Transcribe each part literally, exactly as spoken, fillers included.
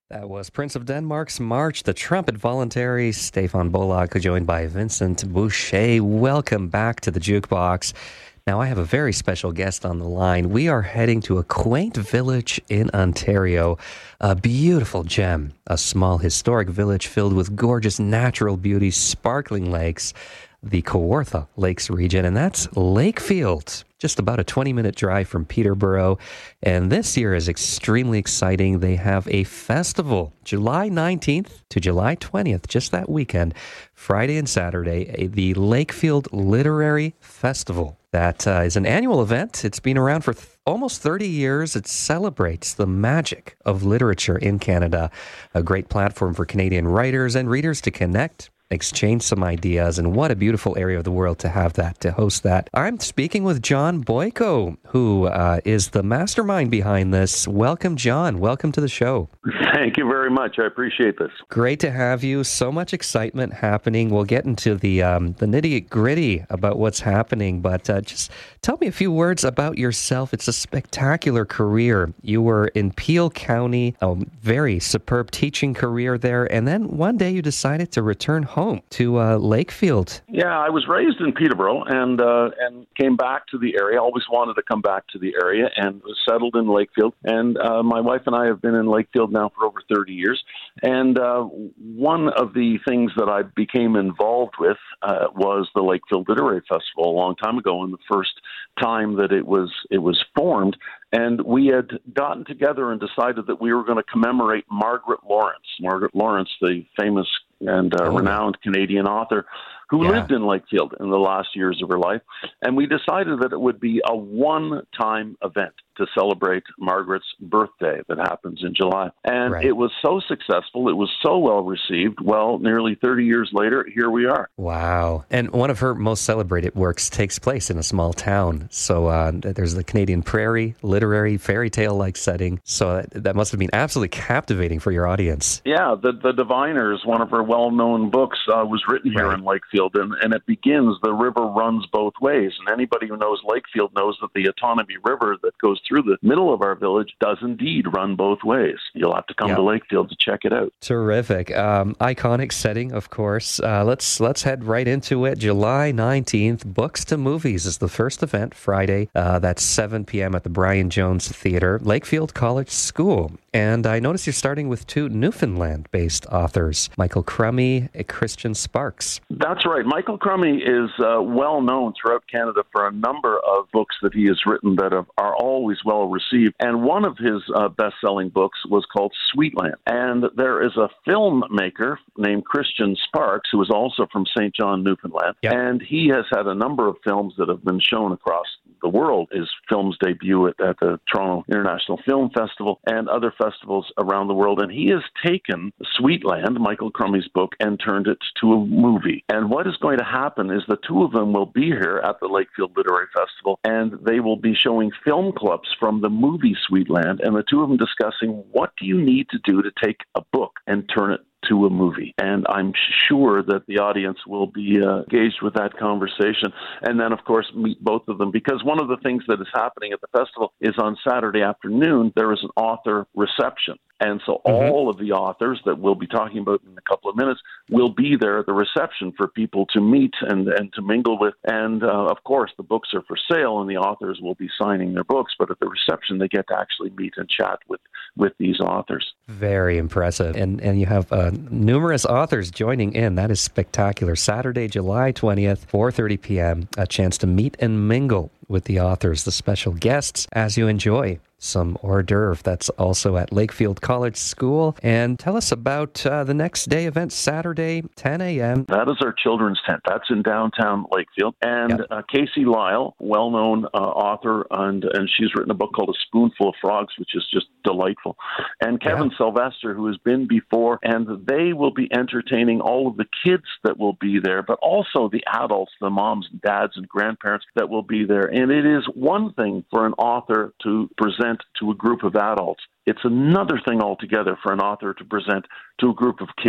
That was Prince of Denmark's March, the trumpet voluntary, Stefan Bollag, joined by Vincent Boucher. Welcome back to the Jukebox. Now, I have a very special guest on the line. We are heading to a quaint village in Ontario, a beautiful gem, a small historic village filled with gorgeous natural beauty, sparkling lakes, the Kawartha Lakes region, and that's Lakefield, just about a twenty-minute drive from Peterborough. And this year is extremely exciting. They have a festival, July nineteenth to July twentieth, just that weekend, Friday and Saturday, the Lakefield Literary Festival. That uh, is an annual event. It's been around for th- almost thirty years. It celebrates the magic of literature in Canada, a great platform for Canadian writers and readers to connect, exchange some ideas, and what a beautiful area of the world to have that, to host that. I'm speaking with John Boyko, who uh, is the mastermind behind this. Welcome, John. Welcome to the show. Thank you very much. I appreciate this. Great to have you. So much excitement happening. We'll get into the um, the nitty-gritty about what's happening, but uh, just tell me a few words about yourself. It's a spectacular career. You were in Peel County, a very superb teaching career there, and then one day you decided to return home to uh, Lakefield. Yeah, I was raised in Peterborough and uh, and came back to the area. Always wanted to come back to the area and was settled in Lakefield. And uh, my wife and I have been in Lakefield now for over thirty years. And uh, one of the things that I became involved with uh, was the Lakefield Literary Festival a long time ago, and the first time that it was it was formed. And we had gotten together and decided that we were going to commemorate Margaret Lawrence. Margaret Lawrence, the famous and uh, oh. renowned Canadian author who yeah. lived in Lakefield in the last years of her life. And we decided that it would be a one-time event to celebrate Margaret's birthday that happens in July. And right. it was so successful. It was so well received. Well, nearly thirty years later, here we are. Wow. And one of her most celebrated works takes place in a small town. So uh, there's the Canadian Prairie, literary, fairy tale-like setting. So that, that must have been absolutely captivating for your audience. Yeah, The, the Diviners, one of her well-known books, uh, was written here right. in Lakefield. And, and it begins, the river runs both ways. And anybody who knows Lakefield knows that the Otonabee River that goes through the middle of our village does indeed run both ways. You'll have to come yep. to Lakefield to check it out. Terrific. Um, iconic setting, of course. Uh, let's let's head right into it. July nineteenth, Books to Movies is the first event, Friday. Uh, that's seven p.m. at the Brian Jones Theatre, Lakefield College School. And I notice you're starting with two Newfoundland-based authors, Michael Crummey and Christian Sparks. That's right. Michael Crummey is uh, well known throughout Canada for a number of books that he has written that have, are always well received. And one of his uh, best-selling books was called Sweetland. And there is a filmmaker named Christian Sparks, who is also from Saint John, Newfoundland. Yep. And he has had a number of films that have been shown across the world. His films debut at, at the Toronto International Film Festival and other festivals around the world. And he has taken Sweetland, Michael Crummey's book, and turned it to a movie. And what is going to happen is the two of them will be here at the Lakefield Literary Festival, and they will be showing film clips from the movie Sweetland, and the two of them discussing what do you need to do to take a book and turn it to a movie. And I'm sure that the audience will be uh, engaged with that conversation. And then, of course, meet both of them. Because one of the things that is happening at the festival is on Saturday afternoon, there is an author reception. And so mm-hmm. all of the authors that we'll be talking about in a couple of minutes will be there at the reception for people to meet and, and to mingle with. And, uh, of course, the books are for sale and the authors will be signing their books. But at the reception, they get to actually meet and chat with, with these authors. Very impressive. And, and you have uh, numerous authors joining in. That is spectacular. Saturday, July twentieth, four thirty p.m., a chance to meet and mingle with the authors, the special guests, as you enjoy some hors d'oeuvre. That's also at Lakefield College School. And tell us about uh, the next day event, Saturday, ten a.m. That is our children's tent. That's in downtown Lakefield. And yep. uh, Casey Lyle, well-known uh, author, and, and she's written a book called A Spoonful of Frogs, which is just delightful. And Kevin yeah. Sylvester, who has been before, and they will be entertaining all of the kids that will be there, but also the adults, the moms and dads and grandparents that will be there. And it is one thing for an author to present to a group of adults. It's another thing altogether for an author to present to a group of kids.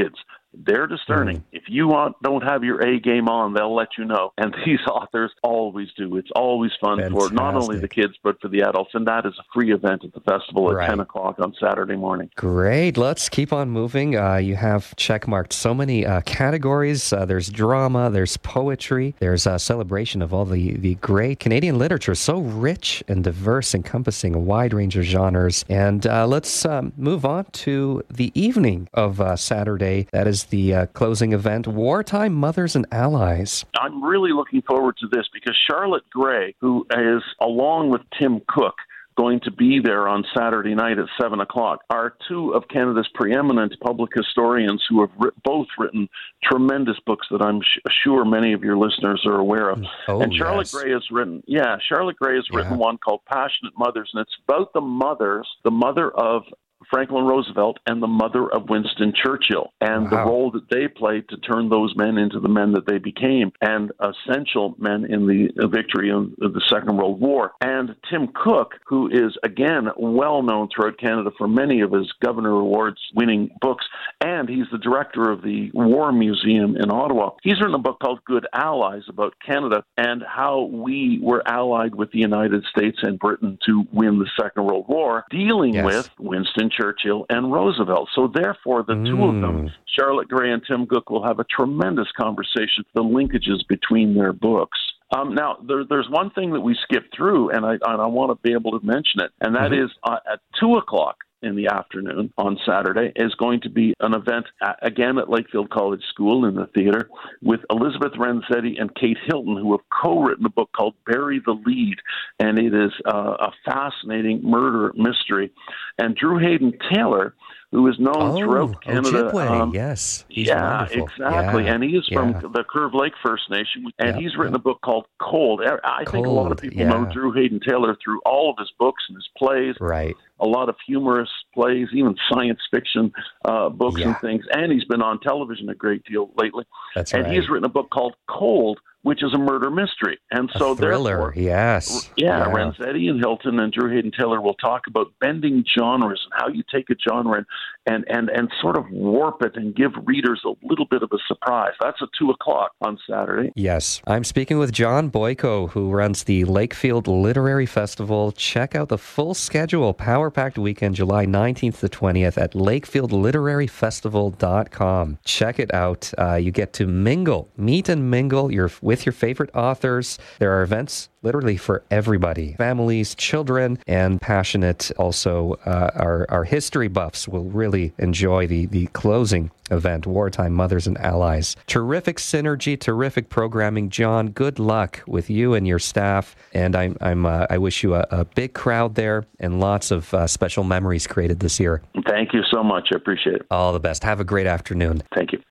They're discerning. Mm. If you want, don't have your A game on, they'll let you know. And these authors always do. It's always fun Fantastic. for not only the kids, but for the adults. And that is a free event at the festival at right. ten o'clock on Saturday morning. Great. Let's keep on moving. Uh, you have checkmarked so many uh, categories. Uh, there's drama, there's poetry, there's a celebration of all the, the great Canadian literature, so rich and diverse, encompassing a wide range of genres. And uh, let's um, move on to the evening of uh, Saturday. That is the uh, closing event, Wartime Mothers and Allies. I'm really looking forward to this because Charlotte Gray, who is, along with Tim Cook, going to be there on Saturday night at seven o'clock, are two of Canada's preeminent public historians who have ri- both written tremendous books that I'm sh- sure many of your listeners are aware of. Oh, and Charlotte yes. Gray has written, yeah, Charlotte Gray has written yeah. one called Passionate Mothers, and it's about the mothers, the mother of Franklin Roosevelt and the mother of Winston Churchill, and wow. the role that they played to turn those men into the men that they became, and essential men in the victory of the Second World War. And Tim Cook, who is, again, well known throughout Canada for many of his Governor Awards winning books, and he's the director of the War Museum in Ottawa. He's written a book called Good Allies about Canada and how we were allied with the United States and Britain to win the Second World War, dealing yes. with Winston Churchill and Roosevelt. So therefore, the mm. two of them, Charlotte Gray and Tim Cook, will have a tremendous conversation, the linkages between their books. Um, now, there, there's one thing that we skipped through, and I, and I want to be able to mention it, and that mm-hmm. is uh, at two o'clock in the afternoon on Saturday is going to be an event, uh, again, at Lakefield College School in the theater with Elizabeth Renzetti and Kate Hilton, who have co-written a book called Bury the Lead, and it is uh, a fascinating murder mystery. And Drew Hayden Taylor, who is known oh, throughout Canada. Ojibwe, um, yes. He's yeah, wonderful. exactly. Yeah, and he is from yeah. the Curve Lake First Nation, and yep, he's written yep. a book called Cold. I think Cold, a lot of people yeah. know Drew Hayden Taylor through all of his books and his plays. Right. A lot of humorous plays, even science fiction uh, books yeah. and things. And he's been on television a great deal lately. That's and right. he's written a book called Cold, which is a murder mystery. And so a thriller, therefore, yes. Yeah, yeah, Renzetti and Hilton and Drew Hayden Taylor will talk about bending genres and how you take a genre and, and, and sort of warp it and give readers a little bit of a surprise. That's at two o'clock on Saturday. Yes. I'm speaking with John Boyko, who runs the Lakefield Literary Festival. Check out the full schedule, power-packed weekend, July nineteenth to twentieth at lakefield literary festival dot com. Check it out. Uh, you get to mingle, meet and mingle your, with your favorite authors. There are events literally for everybody, families, children, and passionate. Also, uh, our, our history buffs will really enjoy the, the closing event, Wartime Mothers and Allies. Terrific synergy, terrific programming. John, good luck with you and your staff. And I'm, I'm, uh, I wish you a, a big crowd there and lots of uh, special memories created this year. Thank you so much. I appreciate it. All the best. Have a great afternoon. Thank you.